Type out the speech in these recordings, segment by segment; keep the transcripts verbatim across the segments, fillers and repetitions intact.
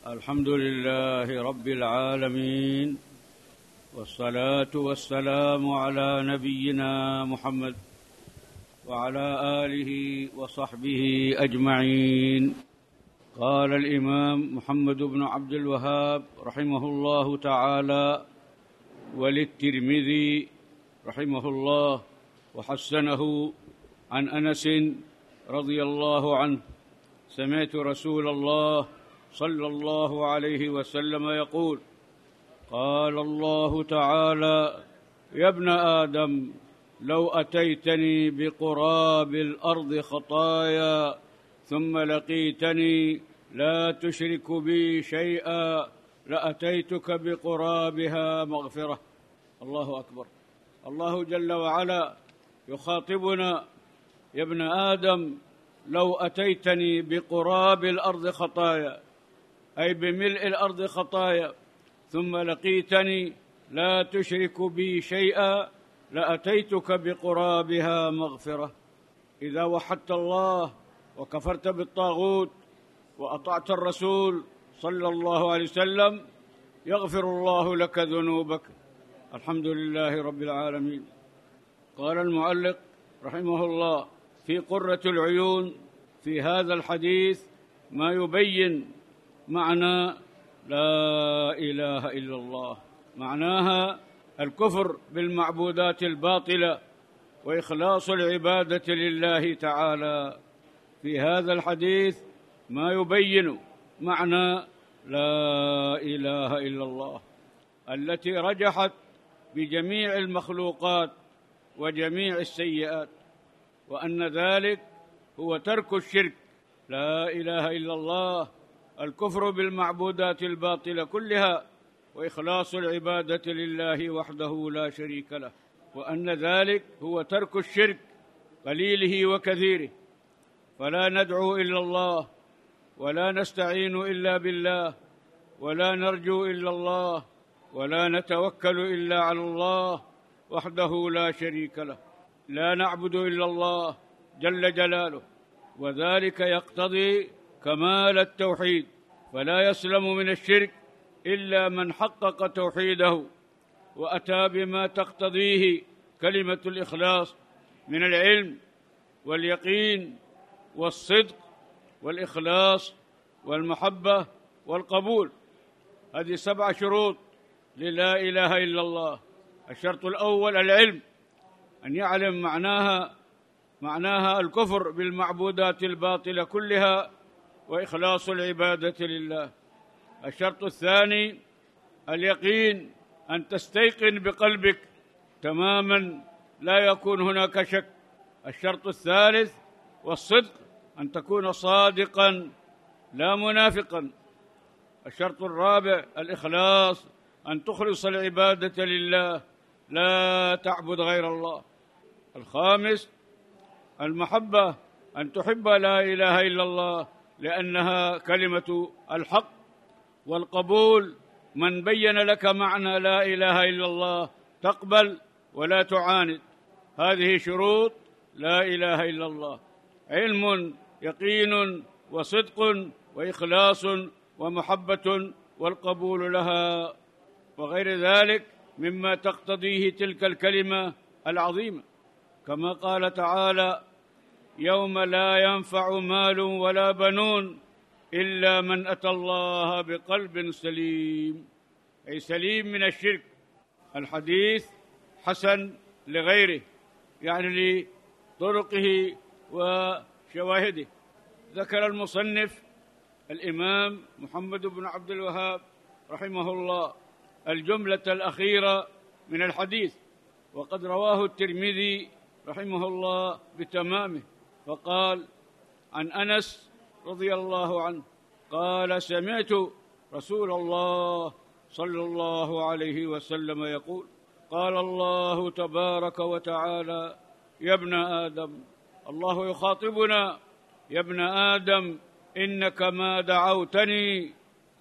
الحمد لله رب العالمين، والصلاة والسلام على نبينا محمد وعلى آله وصحبه أجمعين. قال الإمام محمد بن عبد الوهاب رحمه الله تعالى: وللترمذي رحمه الله وحسنه عن أنس رضي الله عنه: سمعت رسول الله صلى الله عليه وسلم يقول: قال الله تعالى: يا ابن آدم، لو أتيتني بقراب الأرض خطايا ثم لقيتني لا تشرك بي شيئا لأتيتك بقرابها مغفرة. الله أكبر. الله جل وعلا يخاطبنا: يا ابن آدم، لو أتيتني بقراب الأرض خطايا، أي بملء الأرض خطايا، ثم لقيتني لا تشرك بي شيئا لأتيتك بقرابها مغفرة. إذا وحدت الله وكفرت بالطاغوت وأطعت الرسول صلى الله عليه وسلم يغفر الله لك ذنوبك. الحمد لله رب العالمين. قال المؤلف رحمه الله في قرة العيون في هذا الحديث ما يبين معنى لا إله إلا الله، معناها الكفر بالمعبودات الباطلة وإخلاص العبادة لله تعالى. في هذا الحديث ما يبين معنى لا إله إلا الله التي رجحت بجميع المخلوقات وجميع السيئات، وأن ذلك هو ترك الشرك. لا إله إلا الله الكفر بالمعبودات الباطلة كلها وإخلاص العبادة لله وحده لا شريك له، وأن ذلك هو ترك الشرك قليله وكثيره. فلا ندعو إلا الله، ولا نستعين إلا بالله، ولا نرجو إلا الله، ولا نتوكل إلا على الله وحده لا شريك له. لا نعبد إلا الله جل جلاله، وذلك يقتضي كمال التوحيد، فلا يسلم من الشرك إلا من حقق توحيده وأتى بما تقتضيه كلمة الإخلاص من العلم واليقين والصدق والإخلاص والمحبة والقبول. هذه سبع شروط للا إله إلا الله. الشرط الأول العلم، أن يعلم معناها معناها الكفر بالمعبودات الباطلة كلها وإخلاص العبادة لله. الشرط الثاني اليقين، أن تستيقن بقلبك تماما لا يكون هناك شك. الشرط الثالث والصدق، أن تكون صادقا لا منافقا. الشرط الرابع الإخلاص، أن تخلص العبادة لله لا تعبد غير الله. الخامس المحبة، أن تحب لا إله إلا الله لأنها كلمة الحق. والقبول، من بين لك معنى لا إله إلا الله تقبل ولا تعاند. هذه شروط لا إله إلا الله: علم، يقين، وصدق، وإخلاص، ومحبة، والقبول لها، وغير ذلك مما تقتضيه تلك الكلمة العظيمة. كما قال تعالى: يوم لا ينفع مال ولا بنون إلا من أتى الله بقلب سليم، أي سليم من الشرك. الحديث حسن لغيره، يعني لطرقه وشواهده. ذكر المصنف الإمام محمد بن عبد الوهاب رحمه الله الجملة الأخيرة من الحديث، وقد رواه الترمذي رحمه الله بتمامه، فقال: عن أنس رضي الله عنه قال: سمعت رسول الله صلى الله عليه وسلم يقول: قال الله تبارك وتعالى: يا ابن آدم. الله يخاطبنا: يا ابن آدم، إنك ما دعوتني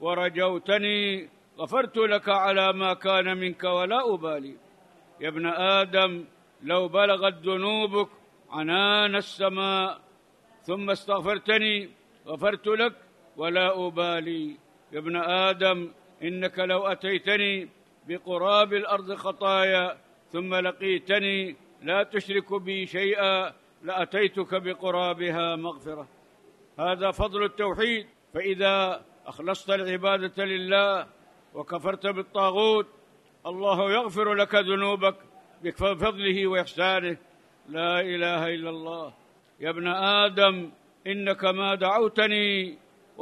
ورجوتني غفرت لك على ما كان منك ولا أبالي. يا ابن آدم، لو بلغت ذنوبك عنان السماء ثم استغفرتني غفرت لك ولا أبالي. يا ابن آدم إنك لو أتيتني بقراب الأرض خطايا ثم لقيتني لا تشرك بي شيئا لأتيتك بقرابها مغفرة. هذا فضل التوحيد. فإذا أخلصت العبادة لله وكفرت بالطاغوت الله يغفر لك ذنوبك بفضله وإحسانه. لا إله إلا الله. يا ابن آدم إنك ما دعوتني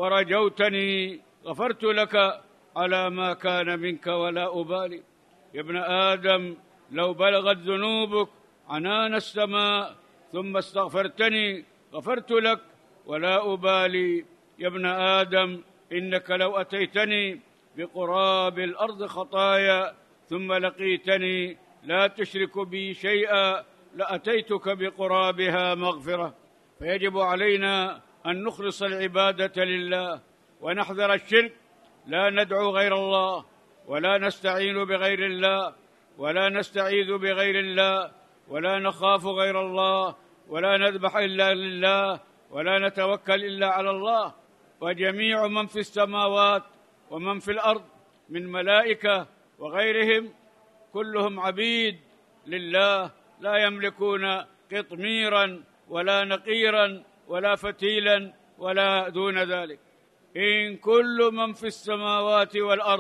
ورجوتني غفرت لك على ما كان منك ولا أبالي. يا ابن آدم لو بلغت ذنوبك عنان السماء ثم استغفرتني غفرت لك ولا أبالي. يا ابن آدم إنك لو أتيتني بقراب الأرض خطايا ثم لقيتني لا تشرك بي شيئا لأتيتك بقرابها مغفرة. فيجب علينا أن نخلص العبادة لله ونحذر الشرك. لا ندعو غير الله ولا نستعين بغير الله ولا نستعيذ بغير الله ولا نخاف غير الله ولا نذبح إلا لله ولا نتوكل إلا على الله. وجميع من في السماوات ومن في الأرض من ملائكة وغيرهم كلهم عبيد لله لا يملكون قطميرا ولا نقيرا ولا فتيلا ولا دون ذلك. إن كل من في السماوات والأرض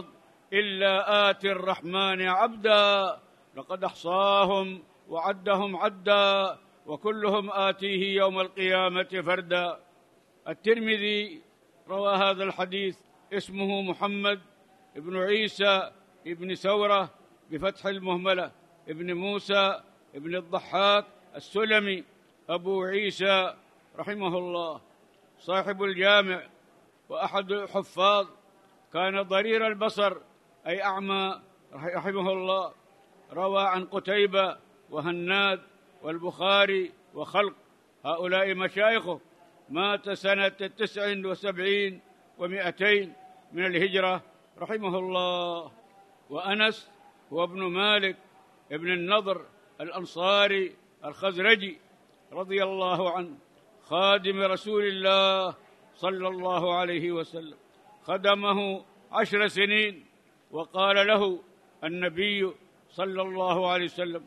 إلا آتي الرحمن عبدا لقد أحصاهم وعدهم عدا وكلهم آتيه يوم القيامة فردا. الترمذي روى هذا الحديث، اسمه محمد ابن عيسى ابن ثورة بفتح المهملة ابن موسى ابن الضحاك السلمي أبو عيسى رحمه الله، صاحب الجامع وأحد الحفاظ، كان ضرير البصر أي أعمى رحمه الله. روى عن قتيبة وهناد والبخاري وخلق، هؤلاء مشايخه. مات سنة تسع وسبعين ومائتين من الهجرة رحمه الله. وأنس هو ابن مالك ابن النضر الأنصاري الخزرجي رضي الله عنه، خادم رسول الله صلى الله عليه وسلم، خدمه عشر سنين. وقال له النبي صلى الله عليه وسلم: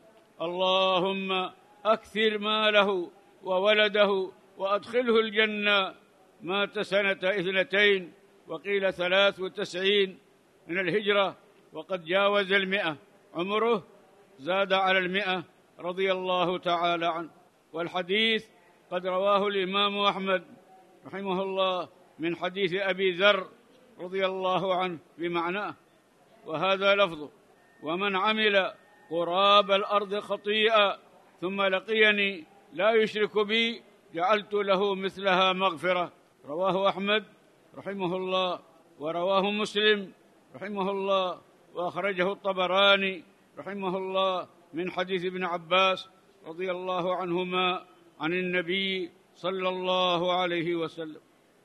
اللهم أكثر ماله وولده وأدخله الجنة. مات سنة اثنتين وقيل ثلاث وتسعين من الهجرة، وقد جاوز المئة، عمره زاد على المئة رضي الله تعالى عنه. والحديث قد رواه الإمام أحمد رحمه الله من حديث أبي ذر رضي الله عنه بمعناه، وهذا لفظه: ومن عمل قراب الأرض خطيئة ثم لقيني لا يشرك بي جعلت له مثلها مغفرة. رواه أحمد رحمه الله، ورواه مسلم رحمه الله، وأخرجه الطبراني رحمه الله من حديث ابن عباس رضي الله عنهما عن النبي صلى الله عليه وسلم.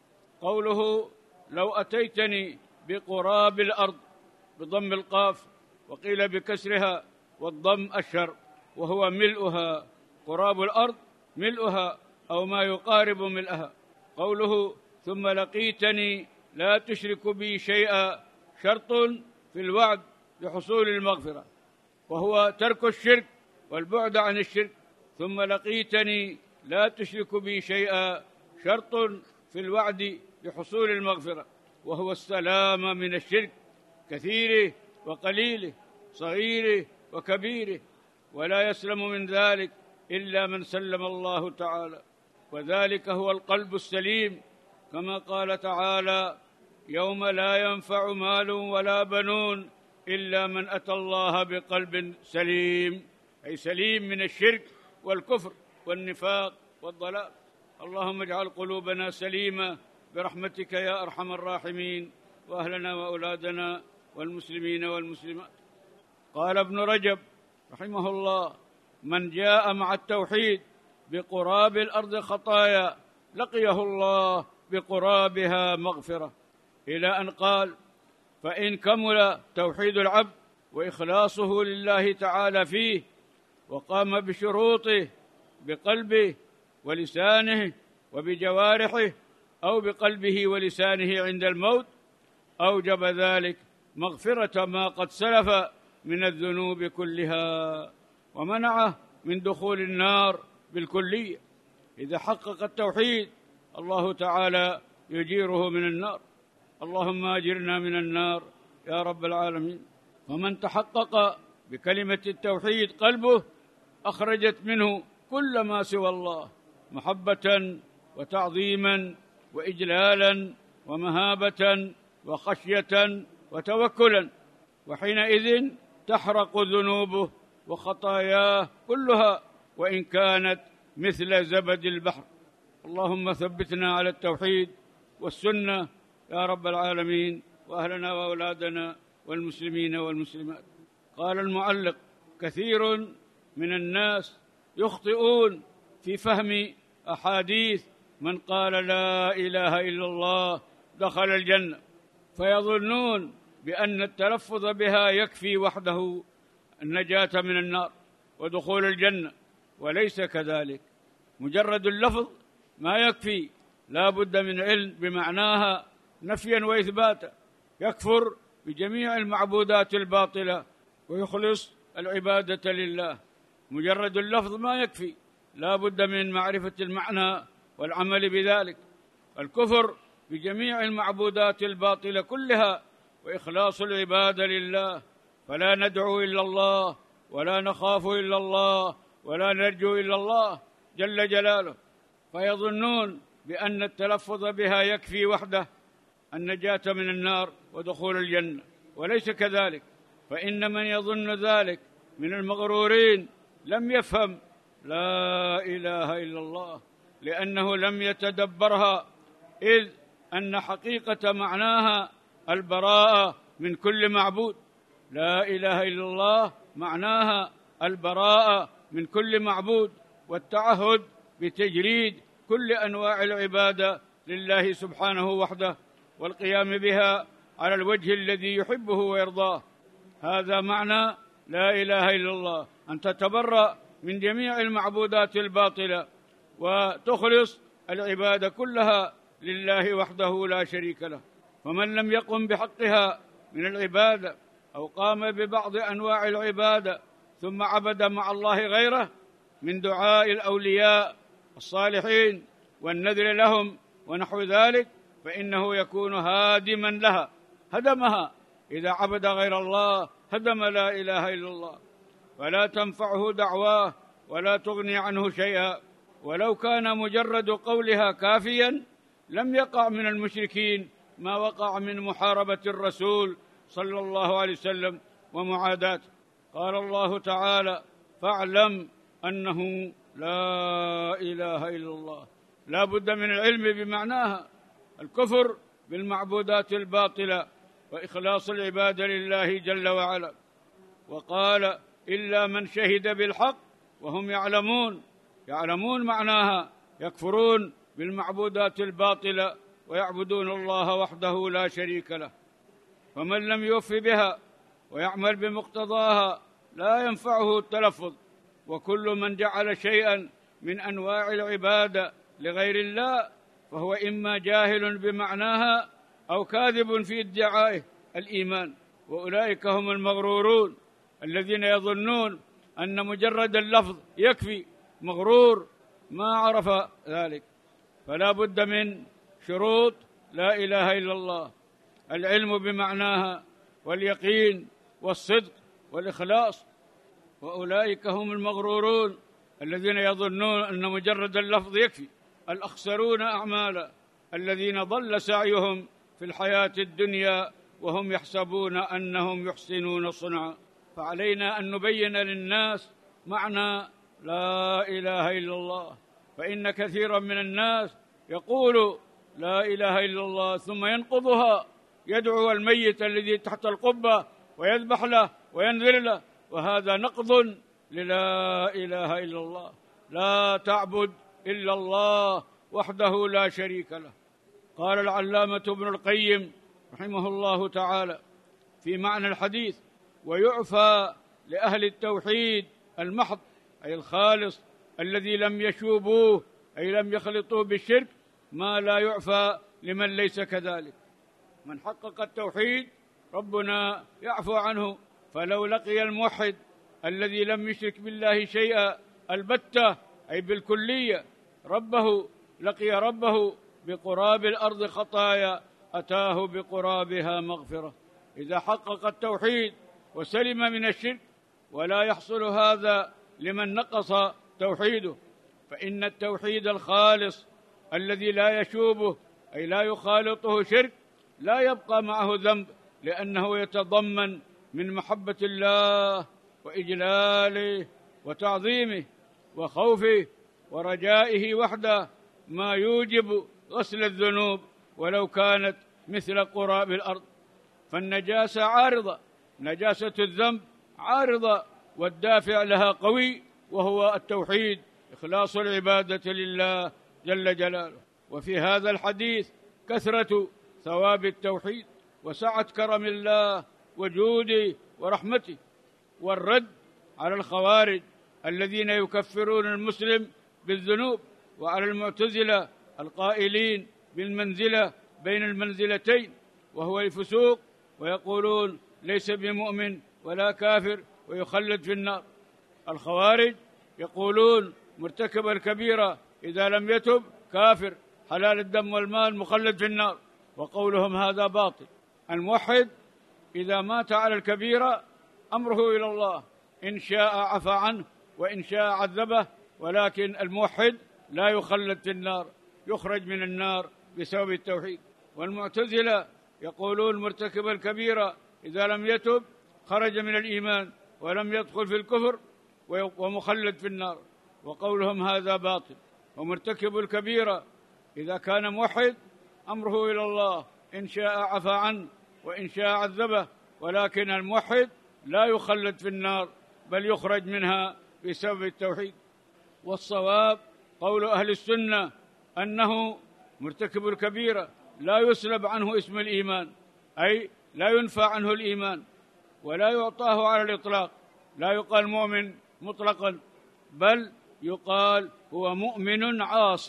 قوله: لو أتيتني بقراب الأرض بضم القاف، وقيل بكسرها والضم أشهر، وهو ملؤها. قراب الأرض ملؤها أو ما يقارب ملئها. قوله: ثم لقيتني لا تشرك بي شيئا، شرط في الوعد بحصول المغفرة، وهو ترك الشرك والبعد عن الشرك. ثم لقيتني لا تشرك بي شيئا، شرط في الوعد بحصول المغفرة، وهو السلام من الشرك، كثيره وقليله، صغيره وكبيره، ولا يسلم من ذلك إلا من سلم الله تعالى، وذلك هو القلب السليم، كما قال تعالى: يوم لا ينفع مال ولا بنون إلا من أتى الله بقلب سليم، أي سليم من الشرك والكفر والنفاق والضلال. اللهم اجعل قلوبنا سليمة برحمتك يا أرحم الراحمين، وأهلنا وأولادنا والمسلمين والمسلمات. قال ابن رجب رحمه الله: من جاء مع التوحيد بقراب الأرض خطايا لقيه الله بقرابها مغفرة، إلى أن قال: فإن كمل توحيد العبد وإخلاصه لله تعالى فيه وقام بشروطه بقلبه ولسانه وبجوارحه، أو بقلبه ولسانه عند الموت، أوجب ذلك مغفرة ما قد سلف من الذنوب كلها، ومنعه من دخول النار بالكلية. إذا حقق التوحيد الله تعالى يجيره من النار. اللهم أجرنا من النار يا رب العالمين. ومن تحقق بكلمة التوحيد قلبه أخرجت منه كل ما سوى الله محبة وتعظيما وإجلالا ومهابة وخشية وتوكلا، وحينئذ تحرق ذنوبه وخطاياه كلها وإن كانت مثل زبد البحر. اللهم ثبتنا على التوحيد والسنة يا رب العالمين، وأهلنا وأولادنا والمسلمين والمسلمات. قال المعلق: كثير من الناس يخطئون في فهم أحاديث من قال لا إله إلا الله دخل الجنة، فيظنون بأن التلفظ بها يكفي وحده النجاة من النار ودخول الجنة، وليس كذلك. مجرد اللفظ ما يكفي، لا بد من علم بمعناها نفيا وإثباتا. يكفر بجميع المعبودات الباطلة ويخلص العبادة لله. مجرد اللفظ ما يكفي، لا بد من معرفة المعنى والعمل بذلك. الكفر بجميع المعبودات الباطلة كلها وإخلاص العبادة لله، فلا ندعو إلا الله ولا نخاف إلا الله ولا نرجو إلا الله جل جلاله. فيظنون بأن التلفظ بها يكفي وحده النجاة من النار ودخول الجنة، وليس كذلك. فإن من يظن ذلك من المغرورين لم يفهم لا إله إلا الله، لأنه لم يتدبرها، إذ أن حقيقة معناها البراءة من كل معبود. لا إله إلا الله معناها البراءة من كل معبود، والتعهد بتجريد كل أنواع العبادة لله سبحانه وحده، والقيام بها على الوجه الذي يحبه ويرضاه. هذا معنى لا إله إلا الله، أن تتبرأ من جميع المعبودات الباطلة وتخلص العبادة كلها لله وحده لا شريك له. فمن لم يقم بحقها من العبادة أو قام ببعض أنواع العبادة ثم عبد مع الله غيره من دعاء الأولياء الصالحين والنذر لهم ونحو ذلك، فإنه يكون هادما لها، هدمها. إذا عبد غير الله هدم لا إله إلا الله، فلا تنفعه دعواه ولا تغني عنه شيئا. ولو كان مجرد قولها كافيا لم يقع من المشركين ما وقع من محاربة الرسول صلى الله عليه وسلم ومعاداته. قال الله تعالى: فاعلم أنه لا إله إلا الله. لا بد من العلم بمعناها، الكفر بالمعبودات الباطلة وإخلاص العبادة لله جل وعلا. وقال: إلا من شهد بالحق وهم يعلمون. يعلمون معناها يكفرون بالمعبودات الباطلة ويعبدون الله وحده لا شريك له. فمن لم يوف بها ويعمل بمقتضاها لا ينفعه التلفظ. وكل من جعل شيئا من أنواع العبادة لغير الله فهو إما جاهل بمعناها أو كاذب في ادعائه الإيمان، وأولئك هم المغرورون الذين يظنون أن مجرد اللفظ يكفي. مغرور ما عرف ذلك. فلا بد من شروط لا إله إلا الله: العلم بمعناها واليقين والصدق والإخلاص. وأولئك هم المغرورون الذين يظنون أن مجرد اللفظ يكفي. الأخسرون أعمالا الذين ضل سعيهم في الحياة الدنيا وهم يحسبون أنهم يحسنون صنعا. فعلينا أن نبين للناس معنى لا إله إلا الله، فإن كثيرا من الناس يقول لا إله إلا الله ثم ينقضها، يدعو الميت الذي تحت القبة ويذبح له وينذر له، وهذا نقض للا إله إلا الله. لا تعبد إلا الله وحده لا شريك له. قال العلامة ابن القيم رحمه الله تعالى في معنى الحديث: ويعفى لأهل التوحيد المحض، أي الخالص الذي لم يشوبوه، أي لم يخلطوه بالشرك، ما لا يعفى لمن ليس كذلك. من حقق التوحيد ربنا يعفو عنه. فلو لقي الموحد الذي لم يشرك بالله شيئا البتة أي بالكلية ربه، لقي ربه بقراب الأرض خطايا أتاه بقرابها مغفرة. إذا حقق التوحيد وسلم من الشرك، ولا يحصل هذا لمن نقص توحيده، فإن التوحيد الخالص الذي لا يشوبه أي لا يخالطه شرك لا يبقى معه ذنب، لأنه يتضمن من محبة الله وإجلاله وتعظيمه وخوفه ورجائه وحده ما يوجب غسل الذنوب ولو كانت مثل قراب الأرض. فالنجاسة عارضة، نجاسة الذنب عارضة، والدافع لها قوي وهو التوحيد، إخلاص العبادة لله جل جلاله. وفي هذا الحديث كثرة ثواب التوحيد وسعة كرم الله وجوده ورحمته، والرد على الخوارج الذين يكفرون المسلم بالذنوب، وعلى المعتزلة القائلين بالمنزلة بين المنزلتين وهو الفسوق، ويقولون ليس بمؤمن ولا كافر ويخلد في النار. الخوارج يقولون مرتكب الكبيرة إذا لم يتب كافر حلال الدم والمال مخلد في النار، وقولهم هذا باطل. الموحد إذا مات على الكبيرة أمره إلى الله، إن شاء عفى عنه وإن شاء عذبه، ولكن الموحد لا يخلد في النار، يخرج من النار بسبب التوحيد. والمعتزلة يقولون مرتكب الكبيرة إذا لم يتب خرج من الإيمان ولم يدخل في الكفر ومخلد في النار، وقولهم هذا باطل. ومرتكب الكبيرة إذا كان موحد أمره إلى الله، إن شاء عفى عنه وإن شاء عذبه، ولكن الموحد لا يخلد في النار بل يخرج منها بسبب التوحيد. والصواب قول أهل السنة أنه مرتكب الكبيرة لا يسلب عنه اسم الإيمان، أي لا ينفى عنه الإيمان ولا يعطاه على الإطلاق، لا يقال مؤمن مطلقا، بل يقال هو مؤمن عاص،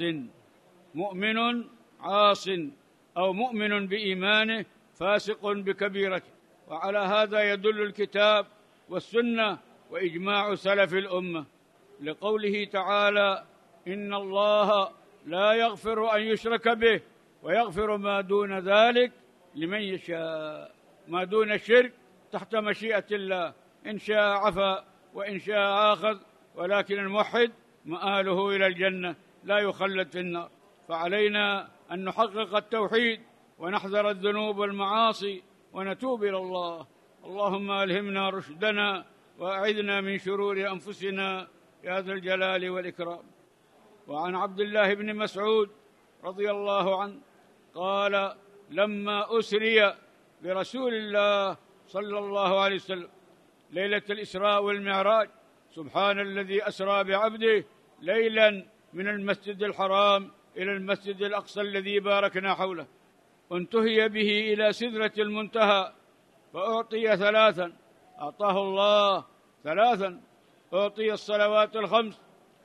مؤمن عاص أو مؤمن بإيمانه فاسق بكبيرته. وعلى هذا يدل الكتاب والسنة وإجماع سلف الأمة، لقوله تعالى إن الله لا يغفر أن يشرك به ويغفر ما دون ذلك لمن يشاء. ما دون الشرك تحت مشيئة الله، إن شاء عفا وإن شاء آخذ، ولكن الموحد مآله إلى الجنة لا يخلد في النار. فعلينا أن نحقق التوحيد ونحذر الذنوب والمعاصي ونتوب إلى الله. اللهم ألهمنا رشدنا وأعذنا من شرور أنفسنا يا ذا الجلال والإكرام. وعن عبد الله بن مسعود رضي الله عنه قال لما أسري برسول الله صلى الله عليه وسلم ليلة الإسراء والمعراج سبحان الذي أسرى بعبده ليلا من المسجد الحرام إلى المسجد الأقصى الذي باركنا حوله، وانتهي به إلى سدرة المنتهى فأعطي ثلاثا، أعطاه الله ثلاثا، أعطي الصلوات الخمس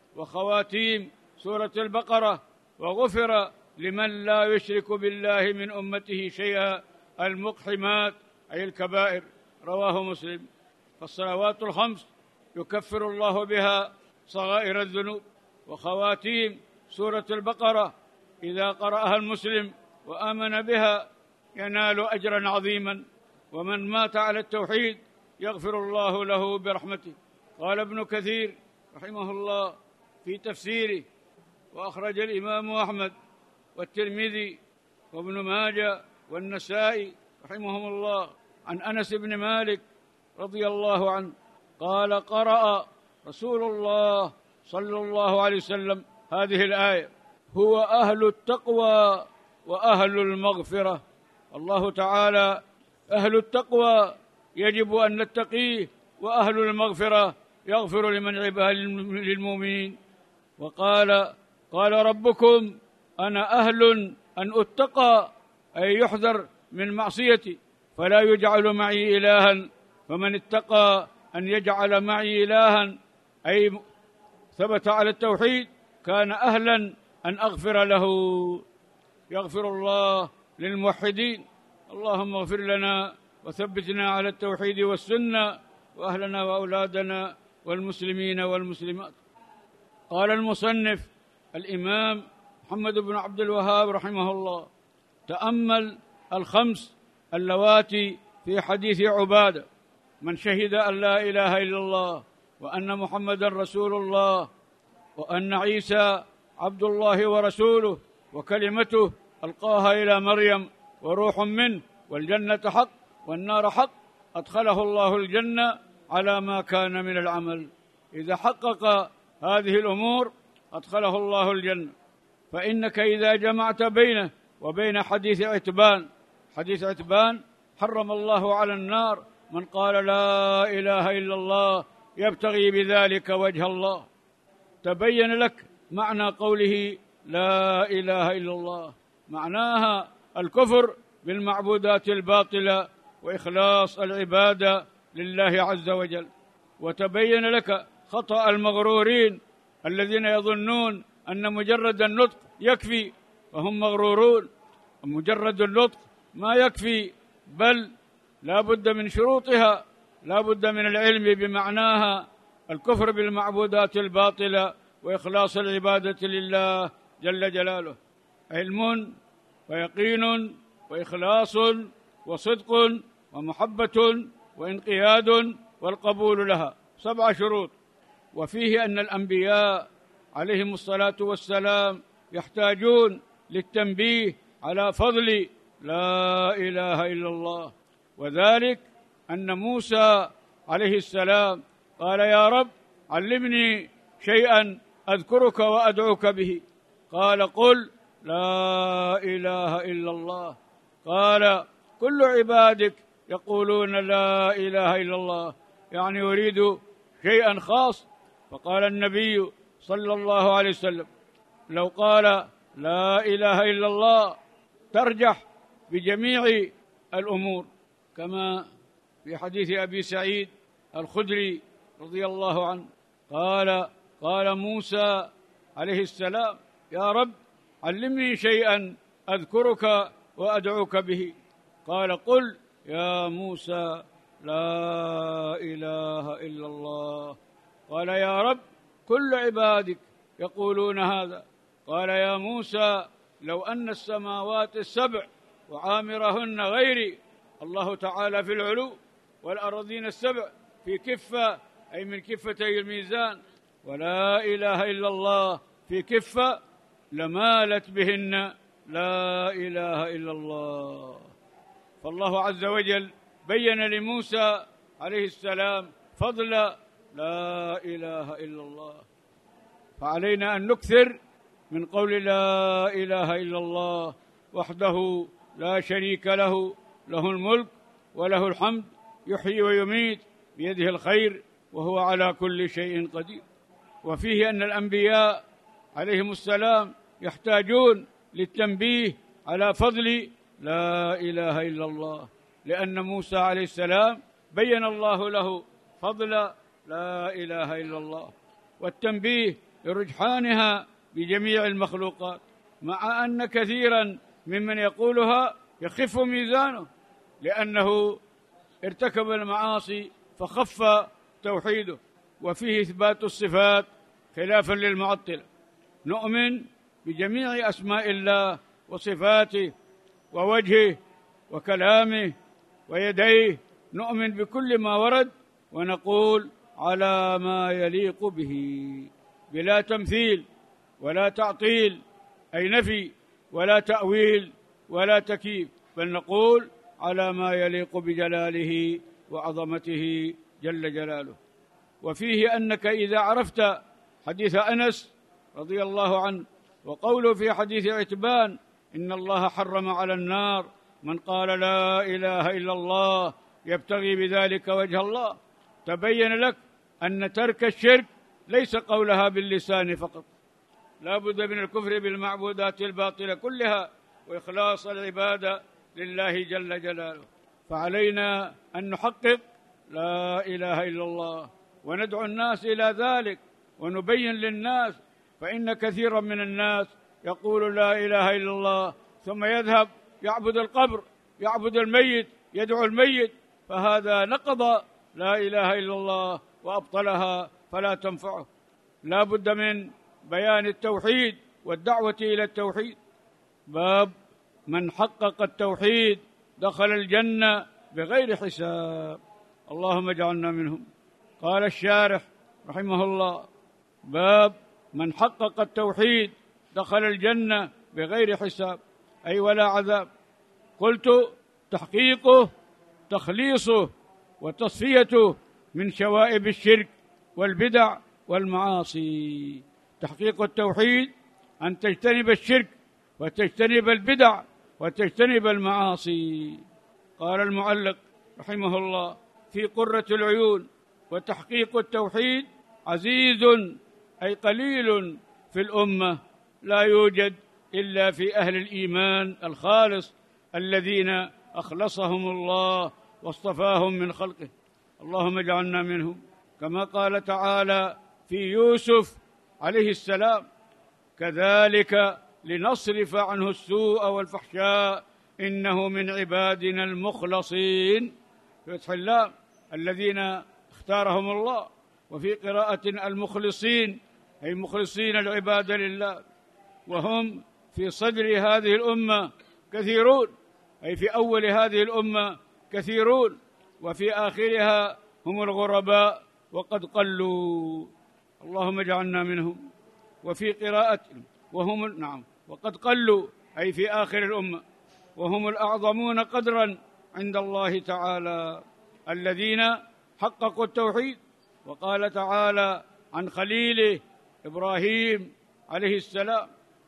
وخواتيم سورة البقرة، وغفر لمن لا يشرك بالله من أمته شيئا المقحمات أي الكبائر، رواه مسلم. فالصلوات الخمس يكفر الله بها صغائر الذنوب، وخواتيم سورة البقرة إذا قرأها المسلم وآمن بها ينال أجرا عظيما، ومن مات على التوحيد يغفر الله له برحمته. قال ابن كثير رحمه الله في تفسيره، وأخرج الإمام أحمد والترمذي وابن ماجه والنسائي رحمهم الله عن أنس بن مالك رضي الله عنه قال قرأ رسول الله صلى الله عليه وسلم هذه الآية: هو أهل التقوى وأهل المغفرة. الله تعالى أهل التقوى يجب أن نتقيه، وأهل المغفرة يغفر لمن عبها للمؤمنين. وقال قال ربكم أنا أهل أن أتقى، أي يحذر من معصيتي فلا يجعل معي إلها، فمن اتقى أن يجعل معي إلها أي ثبت على التوحيد كان أهلا أن أغفر له. يغفر الله للموحدين اللهم اغفر لنا وثبتنا على التوحيد والسنة، وأهلنا وأولادنا والمسلمين والمسلمات. قال المصنف الإمام محمد بن عبد الوهاب رحمه الله: تأمل الخمس اللواتي في حديث عبادة: من شهد أن لا إله إلا الله وأن محمدا رسول الله وأن عيسى عبد الله ورسوله وكلمته ألقاها إلى مريم وروح منه والجنة حق والنار حق، أدخله الله الجنة على ما كان من العمل. إذا حقق هذه الأمور أدخله الله الجنة. فإنك إذا جمعت بينه وبين حديث عتبان، حديث عتبان حرم الله على النار من قال لا إله إلا الله يبتغي بذلك وجه الله، تبين لك معنى قوله لا إله إلا الله، معناها الكفر بالمعبودات الباطلة وإخلاص العبادة لله عز وجل. وتبين لك خطأ المغرورين الذين يظنون أن مجرد النطق يكفي، وهم مغرورون. مجرد النطق ما يكفي، بل لا بد من شروطها، لا بد من العلم بمعناها، الكفر بالمعبودات الباطلة وإخلاص العبادة لله جل جلاله. علم ويقين وإخلاص وصدق ومحبة وانقياد والقبول لها، سبع شروط. وفيه أن الأنبياء عليهم الصلاة والسلام يحتاجون للتنبيه على فضل لا إله إلا الله، وذلك أن موسى عليه السلام قال: يا رب علمني شيئا أذكرك وأدعوك به. قال: قل لا إله إلا الله. قال: كل عبادك يقولون لا إله إلا الله، يعني يريد شيئا خاص. فقال النبي صلى الله عليه وسلم: لو قال لا إله إلا الله ترجح بجميع الأمور، كما في حديث أبي سعيد الخدري رضي الله عنه قال: قال موسى عليه السلام: يا رب علمني شيئا أذكرك وأدعوك به. قال: قل يا موسى لا إله إلا الله. قال: يا رب كل عبادك يقولون هذا. قال: يا موسى لو أن السماوات السبع وعامرهن غيري، الله تعالى في العلو، والأراضين السبع في كفة، أي من كفتي الميزان، ولا إله إلا الله في كفة، لمالت بهن لا إله إلا الله. فالله عز وجل بين لموسى عليه السلام فضل لا إله إلا الله. فعلينا أن نكثر من قول لا إله إلا الله وحده لا شريك له، له الملك وله الحمد، يحيي ويميت بيده الخير وهو على كل شيء قدير. وفيه أن الأنبياء عليهم السلام يحتاجون للتنبيه على فضل لا إله إلا الله، لأن موسى عليه السلام بين الله له فضل لا إله إلا الله، والتنبيه لرجحانها بجميع المخلوقات، مع أن كثيرا ممن يقولها يخف ميزانه لأنه ارتكب المعاصي فخف توحيده. وفيه إثبات الصفات خلافا للمعطلة، نؤمن بجميع أسماء الله وصفاته ووجهه وكلامه ويديه، نؤمن بكل ما ورد ونقول على ما يليق به، بلا تمثيل ولا تعطيل، أي نفي ولا تأويل ولا تكييف، بل نقول على ما يليق بجلاله وعظمته جل جلاله. وفيه أنك إذا عرفت حديث أنس رضي الله عنه وقوله في حديث عتبان: إن الله حرم على النار من قال لا إله إلا الله يبتغي بذلك وجه الله، تبين لك أن ترك الشرك ليس قولها باللسان فقط، لا بد من الكفر بالمعبودات الباطلة كلها وإخلاص العبادة لله جل جلاله. فعلينا أن نحقق لا إله إلا الله وندعو الناس إلى ذلك ونبين للناس، فإن كثيرا من الناس يقول لا إله إلا الله ثم يذهب يعبد القبر يعبد الميت، يدعو الميت، فهذا نقض لا إله إلا الله وأبطلها فلا تنفعه. لا بد من بيان التوحيد والدعوة إلى التوحيد. باب من حقق التوحيد دخل الجنة بغير حساب، اللهم اجعلنا منهم. قال الشارح رحمه الله: باب من حقق التوحيد دخل الجنة بغير حساب، أي ولا عذاب. قلت: تحقيقه تخليصه وتصفيته من شوائب الشرك والبدع والمعاصي. تحقيق التوحيد أن تجتنب الشرك وتجتنب البدع وتجتنب المعاصي. قال المعلق رحمه الله في قرة العيون: وتحقيق التوحيد عزيز، أي قليل في الأمة، لا يوجد إلا في أهل الإيمان الخالص الذين أخلصهم الله واصطفاهم من خلقه، اللهم اجعلنا منهم. كما قال تعالى في يوسف عليه السلام: كذلك لنصرف عنه السوء والفحشاء إنه من عبادنا المخلصين، فتح اللام، الذين اختارهم الله. وفي قراءة المخلصين، أي مخلصين العبادة لله، وهم في صدر هذه الأمة كثيرون، أي في أول هذه الأمة كثيرون، وفي آخرها هم الغرباء وقد قلوا، اللهم اجعلنا منهم. وفي قراءة وهم نعم وقد قلوا، أي في آخر الأمة، وهم الأعظمون قدرا عند الله تعالى الذين حققوا التوحيد. وقال تعالى عن خليله إبراهيم عليه السلام: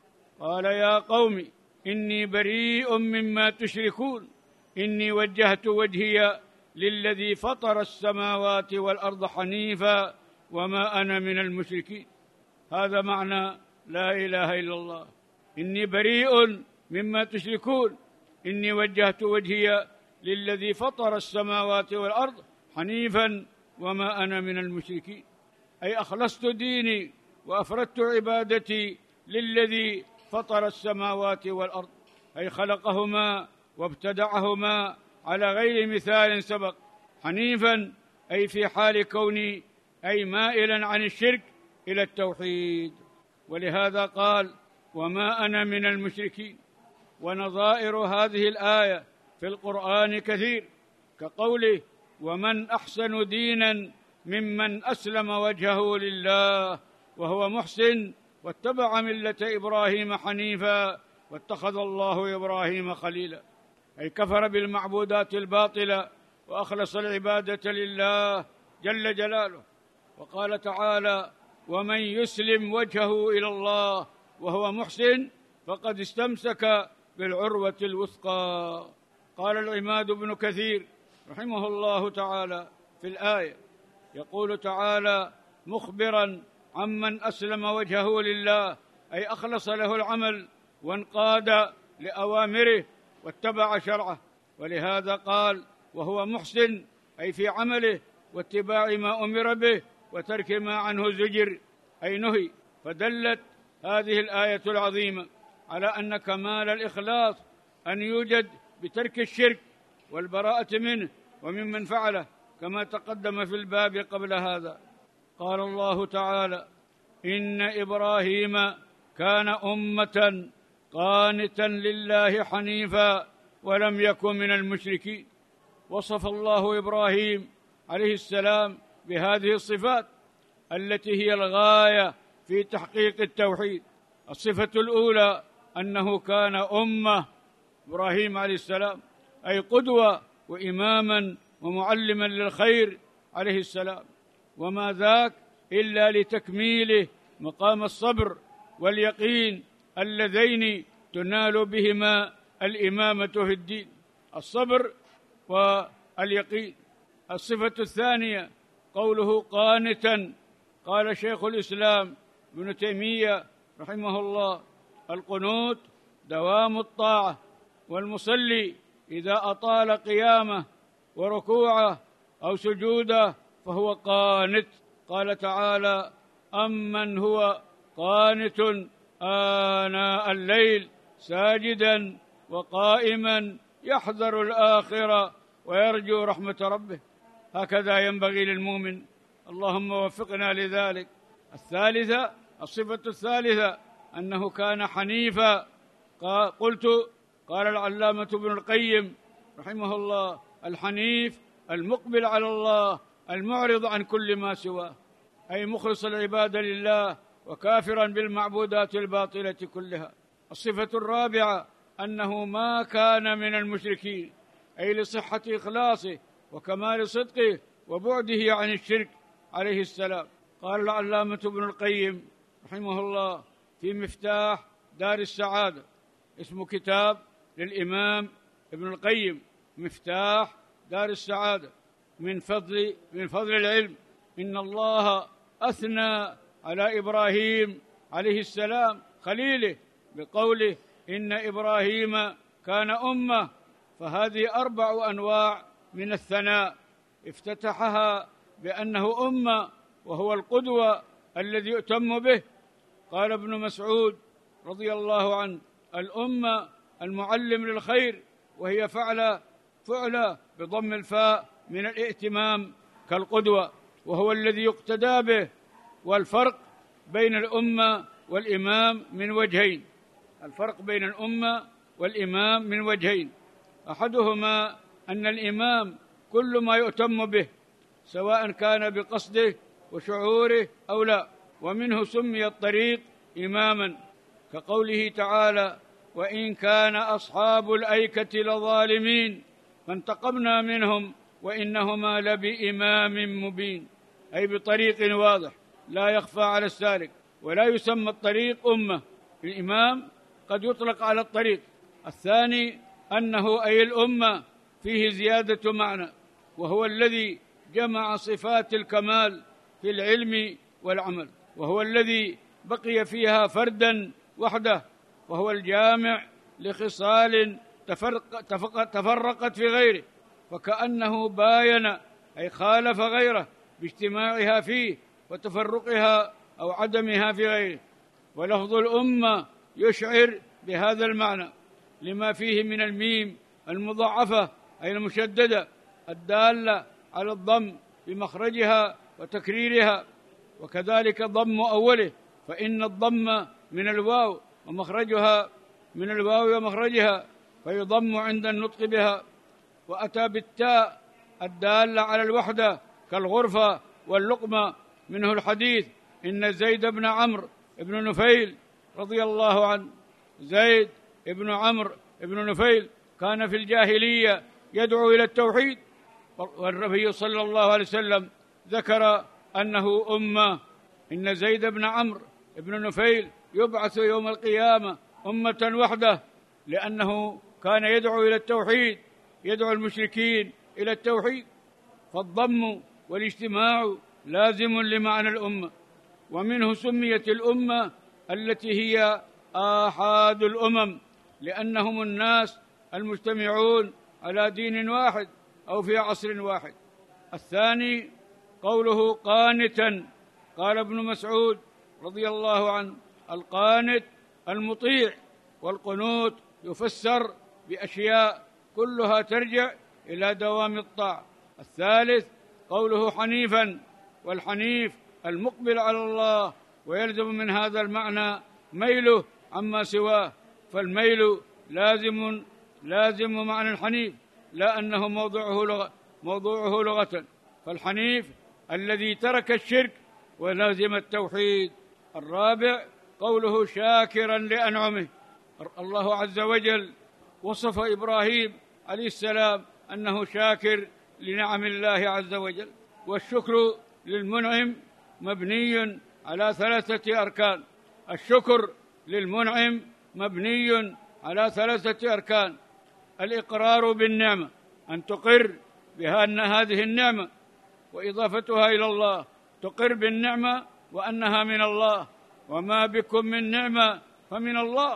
قال يا قوم إني بريء مما تشركون إني وجهت وجهي للذي فطر السماوات والأرض حنيفا وما أنا من المشركين. هذا معنى لا إله إلا الله: إني بريء مما تشركون إني وجهت وجهي للذي فطر السماوات والأرض حنيفا وما أنا من المشركين، أي أخلصت ديني وأفردت عبادتي للذي فطر السماوات والأرض، أي خلقهما وابتدعهما على غير مثال سبق. حنيفا أي في حال كوني أي مائلا عن الشرك إلى التوحيد، ولهذا قال وما أنا من المشركين. ونظائر هذه الآية في القرآن كثير، كقوله ومن أحسن دينا ممن أسلم وجهه لله وهو محسن واتبع ملة إبراهيم حنيفا واتخذ الله إبراهيم خليلا، أي كفر بالمعبودات الباطلة وأخلص العبادة لله جل جلاله. وقال تعالى ومن يسلم وجهه إلى الله وهو محسن فقد استمسك بالعروة الوثقى. قال العماد بن كثير رحمه الله تعالى في الآية، يقول تعالى مخبرا عمن أسلم وجهه لله، أي أخلص له العمل وانقاد لأوامره واتبع شرعه، ولهذا قال وهو محسن، أي في عمله واتباع ما أمر به وترك ما عنه زجر أي نهي. فدلت هذه الآية العظيمة على أن كمال الإخلاص أن يوجد بترك الشرك والبراءة منه وممن فعله، كما تقدم في الباب قبل هذا. قال الله تعالى إن إبراهيم كان أمة قانتا لله حنيفا ولم يكن من المشركين. وصف الله إبراهيم عليه السلام بهذه الصفات التي هي الغاية في تحقيق التوحيد. الصفة الأولى أنه كان أمة، إبراهيم عليه السلام، أي قدوة وإماما ومعلما للخير عليه السلام، وما ذاك إلا لتكميله مقام الصبر واليقين اللذين تنال بهما الإمامة في الدين، الصبر واليقين. الصفة الثانية قوله قانتا. قال شيخ الإسلام ابن تيمية رحمه الله القنوت دوام الطاعة، والمصلي إذا أطال قيامه وركوعه أو سجوده فهو قانت. قال تعالى أمن هو قانت آناء الليل ساجدا وقائما يحذر الآخرة ويرجو رحمة ربه. هكذا ينبغي للمؤمن، اللهم وفقنا لذلك. الثالثة، الصفة الثالثة أنه كان حنيفا. قلت قال العلامة ابن القيم رحمه الله: الحنيف المقبل على الله المعرض عن كل ما سواه، أي مخلص العبادة لله وكافرا بالمعبودات الباطلة كلها. الصفة الرابعة أنه ما كان من المشركين، أي لصحة إخلاصه وكمال صدقه وبعده عن الشرك عليه السلام. قال العلامة ابن القيم رحمه الله في مفتاح دار السعادة، اسم كتاب للإمام ابن القيم، مفتاح دار السعادة، من فضل من فضل العلم: إن الله أثنى على إبراهيم عليه السلام خليله بقوله: إن إبراهيم كان أمة. فهذه أربع أنواع من الثناء، افتتحها بأنه أمة وهو القدوة الذي يؤتم به. قال ابن مسعود رضي الله عنه: الأمة المعلم للخير، وهي فعل فعل بضم الفاء من الائتمام كالقدوة، وهو الذي يقتدى به. والفرق بين الأمة والإمام من وجهين، الفرق بين الأمة والإمام من وجهين: أحدهما أن الإمام كل ما يؤتم به سواء كان بقصده وشعوره أو لا، ومنه سمي الطريق إماما، كقوله تعالى: وإن كان أصحاب الأيكة لظالمين فانتقمنا منهم وإنهما لبإمام مبين، أي بطريق واضح لا يخفى على السالك. ولا يسمى الطريق أمة، الإمام قد يطلق على الطريق. الثاني أنه أي الأمة فيه زيادة معنى، وهو الذي جمع صفات الكمال في العلم والعمل، وهو الذي بقي فيها فردا وحده، وهو الجامع لخصال تفرق تفرق تفرقت في غيره، فكأنه باين أي خالف غيره باجتماعها فيه وتفرقها أو عدمها في غيره. ولفظ الأمة يشعر بهذا المعنى لما فيه من الميم المضاعفة أي المشددة الدالة على الضم بمخرجها وتكريرها، وكذلك ضم أوله، فإن الضم من الواو ومخرجها من الواو ومخرجها فيضم عند النطق بها. وأتى بالتاء الدالة على الوحدة كالغرفة واللقمة، منه الحديث: إن زيد بن عمرو بن نفيل رضي الله عنه، زيد بن عمرو بن نفيل كان في الجاهلية يدعو إلى التوحيد، والنبي صلى الله عليه وسلم ذكر أنه أمة. إن زيد بن عمرو بن نفيل يبعث يوم القيامة أمة وحده، لأنه كان يدعو إلى التوحيد، يدعو المشركين إلى التوحيد. فالضم والاجتماع لازم لمعنى الأمة. ومنه سميت الأمة التي هي آحاد الأمم، لأنهم الناس المجتمعون على دين واحد أو في عصر واحد. الثاني قوله قانتا. قال ابن مسعود رضي الله عنه: القانت المطيع، والقنوت يفسر بأشياء كلها ترجع إلى دوام الطاعة. الثالث قوله حنيفا، والحنيف المقبل على الله، ويلزم من هذا المعنى ميله عما سواه، فالميل لازم لازم معنى الحنيف، لا أنه موضوعه لغة موضوعه لغة، فالحنيف الذي ترك الشرك ولازم التوحيد. الرابع قوله شاكرا لأنعمه. الله عز وجل وصف إبراهيم عليه السلام أنه شاكر لنعم الله عز وجل. والشكر للمنعم مبني على ثلاثة أركان. الشكر للمنعم مبني على ثلاثة أركان: الإقرار بالنعمة، أن تقر بأن هذه النعمة وإضافتها إلى الله، تقر بالنعمة وأنها من الله، وما بكم من نعمة فمن الله.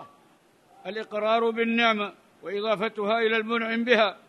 الإقرار بالنعمة وإضافتها إلى المنعم بها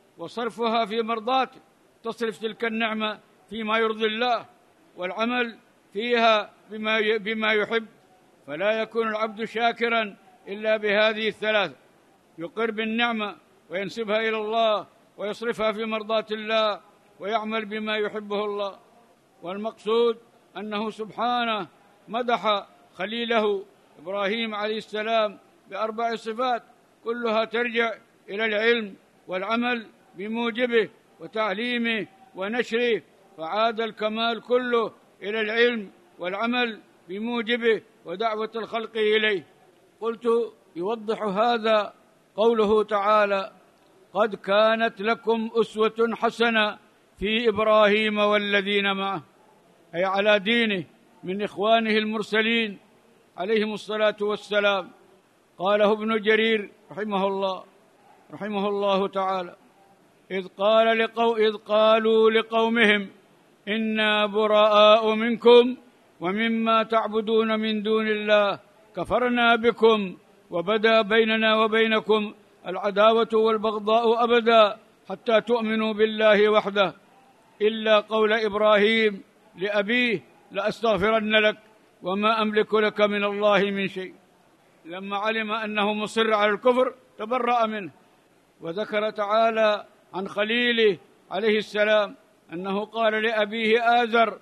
وصرفها في مرضاته، تصرف تلك النعمة فيما يرضي الله، والعمل فيها بما بما يحب. فلا يكون العبد شاكرا إلا بهذه الثلاثة: يقر بالنعمة وينسبها إلى الله ويصرفها في مرضاة الله ويعمل بما يحبه الله. والمقصود أنه سبحانه مدح خليله إبراهيم عليه السلام بأربع صفات كلها ترجع إلى العلم والعمل بموجبه وتعليمه ونشره، فعاد الكمال كله إلى العلم والعمل بموجبه ودعوة الخلق إليه. قلت يوضح هذا قوله تعالى: قد كانت لكم أسوة حسنة في إبراهيم والذين معه، أي على دينه من إخوانه المرسلين عليهم الصلاة والسلام. قاله ابن جرير رحمه الله رحمه الله تعالى: إذ قال لقو إذ قالوا لقومهم إنا براء منكم ومما تعبدون من دون الله كفرنا بكم وبدا بيننا وبينكم العداوة والبغضاء أبدا حتى تؤمنوا بالله وحده إلا قول إبراهيم لأبيه لأستغفرن لك وما أملك لك من الله من شيء. لما علم أنه مصر على الكفر تبرأ منه. وذكر تعالى عن خليله عليه السلام أنه قال لأبيه آزر: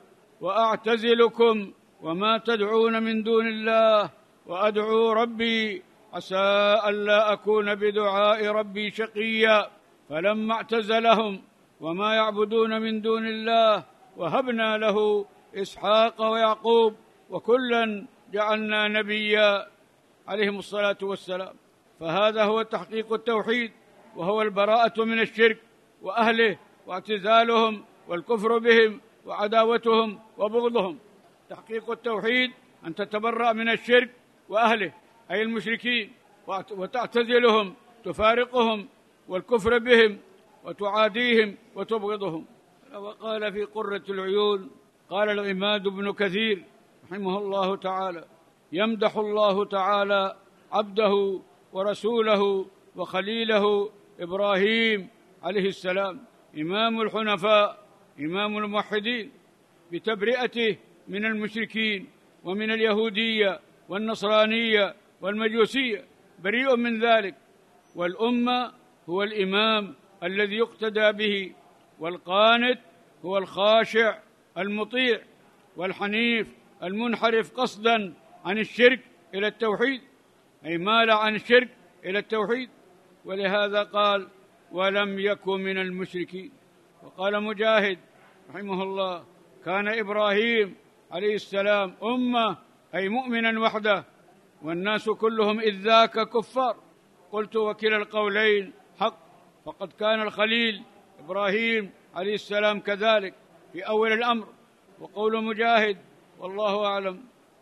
وأعتزلكم وما تدعون من دون الله وأدعو ربي عسى ألا أكون بدعاء ربي شقيا. فلما اعتزلهم وما يعبدون من دون الله وهبنا له إسحاق ويعقوب وكلا جعلنا نبيا عليهم الصلاة والسلام. فهذا هو تحقيق التوحيد، وهو البراءة من الشرك وأهله واعتزالهم والكفر بهم وعداوتهم وبغضهم. تحقيق التوحيد أن تتبرأ من الشرك وأهله أي المشركين وتعتزلهم، تفارقهم والكفر بهم وتعاديهم وتبغضهم. وقال في قرة العيون، قال العماد بن كثير رحمه الله تعالى: يمدح الله تعالى عبده ورسوله وخليله إبراهيم عليه السلام إمام الحنفاء إمام الموحدين بتبرئته من المشركين ومن اليهودية والنصرانية والمجوسية، بريء من ذلك. والأمة هو الإمام الذي يقتدى به، والقانت هو الخاشع المطيع، والحنيف المنحرف قصدا عن الشرك إلى التوحيد، أي مال عن الشرك إلى التوحيد. ولهذا قال: ولم يكن من المشركين. وقال مجاهد رحمه الله: كان إبراهيم عليه السلام أمة أي مؤمنا وحده، والناس كلهم إذ ذاك كفار. قلت: وكلا القولين حق، فقد كان الخليل إبراهيم عليه السلام كذلك في أول الأمر. وقول مجاهد والله أعلم: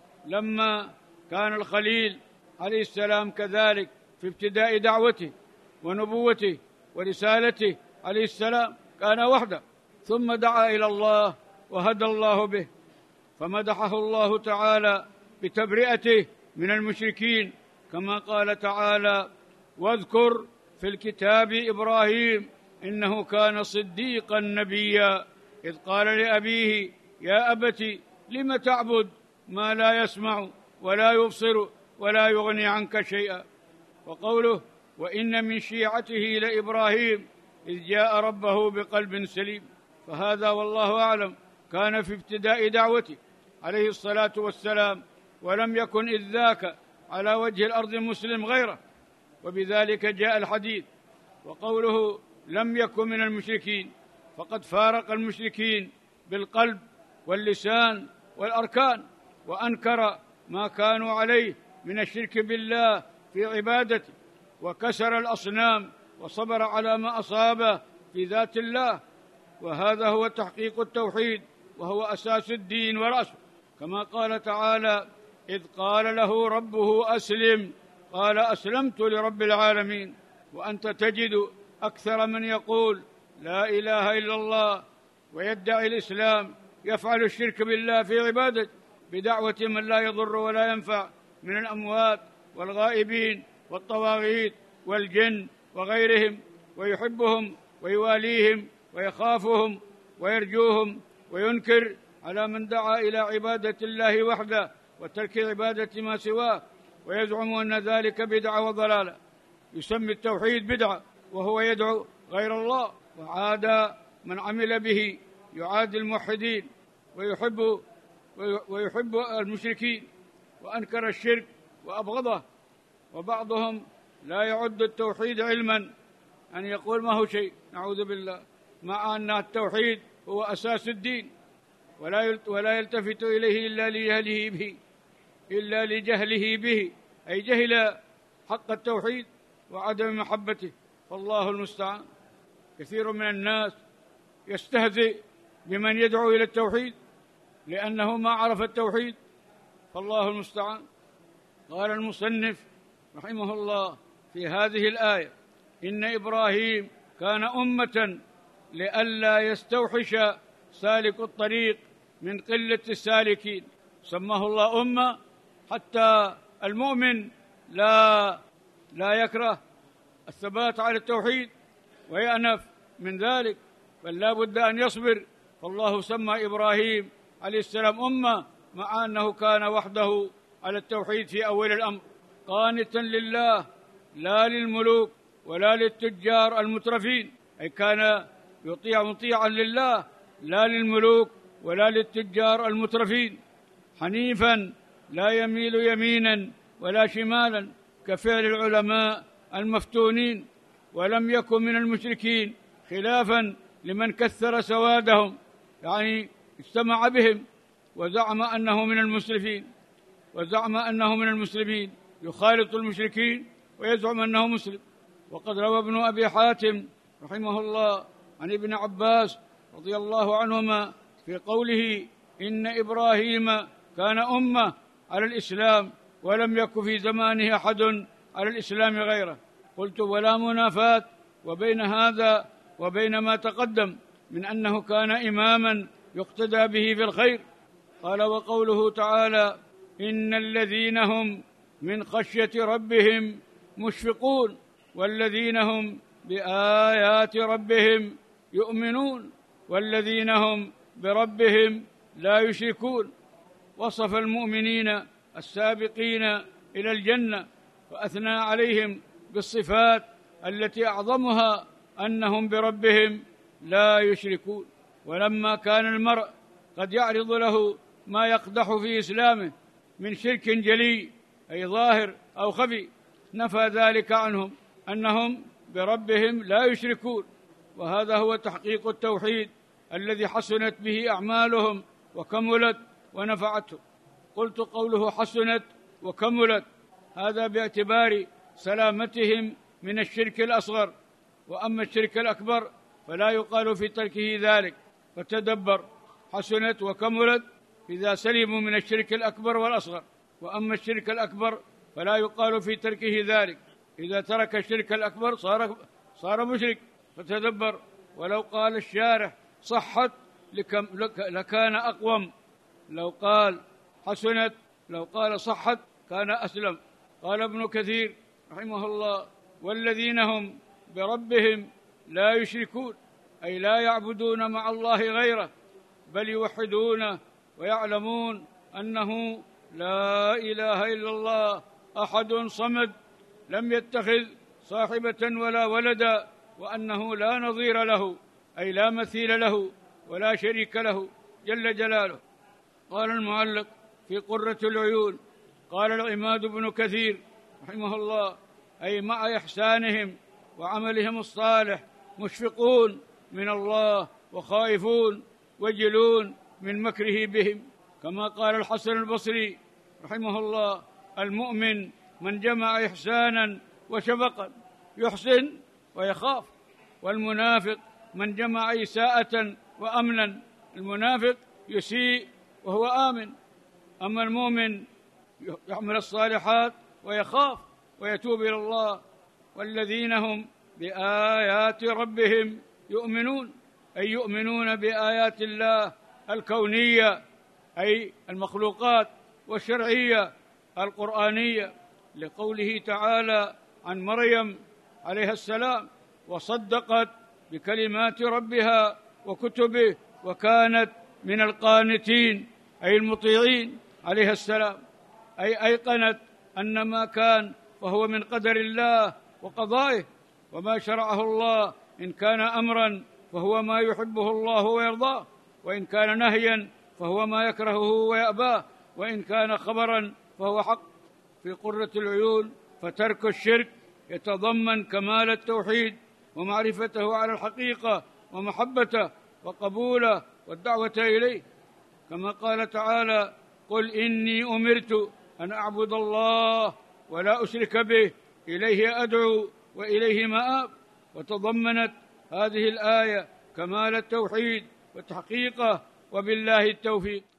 لما كان الخليل عليه السلام كذلك في ابتداء دعوته ونبوته ورسالته عليه السلام كان وحده، ثم دعا إلى الله وهدى الله به، فمدحه الله تعالى بتبرئته من المشركين، كما قال تعالى: واذكر في الكتاب إبراهيم إنه كان صديقا نبيا إذ قال لأبيه يا أبت لم تعبد ما لا يسمع ولا يبصر ولا يغني عنك شيئا. وقوله: وإن من شيعته لإبراهيم إذ جاء ربه بقلب سليم. فهذا والله أعلم كان في ابتداء دعوته عليه الصلاة والسلام، ولم يكن إذ ذاك على وجه الأرض مسلم غيره، وبذلك جاء الحديث. وقوله لم يكن من المشركين، فقد فارق المشركين بالقلب واللسان والأركان، وأنكر ما كانوا عليه من الشرك بالله في عبادته، وكسر الأصنام وصبر على ما أصابه في ذات الله. وهذا هو تحقيق التوحيد، وهو أساس الدين ورأسه، كما قال تعالى: إذ قال له ربه أسلم قال أسلمت لرب العالمين. وأنت تجد أكثر من يقول لا إله إلا الله ويدعي الإسلام يفعل الشرك بالله في عبادته بدعوة من لا يضر ولا ينفع من الأموات والغائبين والطواغيت والجن وغيرهم، ويحبهم ويواليهم ويخافهم ويرجوهم، وينكر على من دعا إلى عبادة الله وحده وترك عبادة ما سواه، ويزعم أن ذلك بدعة وضلالة. يسمي التوحيد بدعة وهو يدعو غير الله، وعاد من عمل به يعادي الموحدين ويحب ويحب المشركين، وأنكر الشرك وأبغضه. وبعضهم لا يعد التوحيد علما، أن يقول ما هو شيء، نعوذ بالله، مع أن التوحيد هو أساس الدين، ولا يلتفت إليه إلا لجهله به إلا لجهله به أي جهل حق التوحيد وعدم محبته، فالله المستعان. كثير من الناس يستهزئ بمن يدعو إلى التوحيد لأنه ما عرف التوحيد، فالله المستعان. قال المصنف رحمه الله في هذه الآية: إن إبراهيم كان أمة لئلا يستوحش سالك الطريق من قلة السالكين. سماه الله أمة حتى المؤمن لا لا يكره الثبات على التوحيد ويأنف من ذلك، بل لا بد أن يصبر. فالله سمى إبراهيم عليه السلام أمة مع أنه كان وحده على التوحيد في أول الأمر، قانتا لله لا للملوك ولا للتجار المترفين، أي كان يطيع مطيعا لله لا للملوك ولا للتجار المترفين، حنيفا لا يميل يمينا ولا شمالا كفعل العلماء المفتونين، ولم يكن من المشركين خلافا لمن كثر سوادهم، يعني اجتمع بهم وزعم أنه من المسلمين وزعم أنه من المسلمين يخالط المشركين ويزعم أنه مسلم. وقد روى ابن أبي حاتم رحمه الله عن ابن عباس رضي الله عنهما في قوله: إن إبراهيم كان أمة على الإسلام ولم يكن في زمانه أحد على الإسلام غيره. قلت: ولا منافاة وبين هذا وبين ما تقدم من أنه كان إماما يقتدى به في الخير. قال: وقوله تعالى: إن الذين هم من خشية ربهم مشفقون والذين هم بآيات ربهم يؤمنون والذين هم بربهم لا يشركون. وصف المؤمنين السابقين إلى الجنة وأثنى عليهم بالصفات التي أعظمها أنهم بربهم لا يشركون. ولما كان المرء قد يعرض له ما يقدح في إسلامه من شرك جلي أي ظاهر أو خفي، نفى ذلك عنهم أنهم بربهم لا يشركون، وهذا هو تحقيق التوحيد الذي حسنت به أعمالهم وكملت ونفعتهم. قلت: قوله حسنت وكملت هذا باعتبار سلامتهم من الشرك الأصغر، وأما الشرك الأكبر فلا يقال في تركه ذلك. فتدبر: حسنت وكملت إذا سلموا من الشرك الأكبر والأصغر، وأما الشرك الأكبر فلا يقال في تركه ذلك، إذا ترك الشرك الأكبر صار صار مشرك. فتدبر: ولو قال الشارح صحت لكان أقوم، لو قال حسنت لو قال صحت كان أسلم. قال ابن كثير رحمه الله: والذين هم بربهم لا يشركون أي لا يعبدون مع الله غيره، بل يوحدونه ويعلمون أنه لا إله إلا الله أحد صمد لم يتخذ صاحبة ولا ولدا، وأنه لا نظير له أي لا مثيل له ولا شريك له جل جلاله. قال المعلق في قرة العيون: قال العماد بن كثير رحمه الله: أي مع إحسانهم وعملهم الصالح مشفقون من الله وخائفون وجلون من مكره بهم. كما قال الحسن البصري رحمه الله: المؤمن من جمع إحسانا وشفقا يحسن ويخاف، والمنافق من جمع إساءة وأمنا، المنافق يسيء وهو آمن، أما المؤمن يعمل الصالحات ويخاف ويتوب إلى الله. والذين هم بآيات ربهم يؤمنون أي يؤمنون بآيات الله الكونية أي المخلوقات، والشرعية القرآنية، لقوله تعالى عن مريم عليها السلام: وصدقت بكلمات ربها وكتبه وكانت من القانتين أي المطيعين عليها السلام، أي أيقنت أن ما كان فهو من قدر الله وقضائه، وما شرعه الله إن كان أمرا فهو ما يحبه الله ويرضاه، وإن كان نهيا فهو ما يكرهه ويأباه، وإن كان خبرا فهو حق في قرة العيون. فترك الشرك يتضمن كمال التوحيد ومعرفته على الحقيقة ومحبته وقبوله والدعوة إليه، كما قال تعالى: قل إني أمرت أن أعبد الله ولا أشرك به إليه أدعو وإليه مآب. وتضمنت هذه الآية كمال التوحيد وتحقيقه، وبالله التوفيق.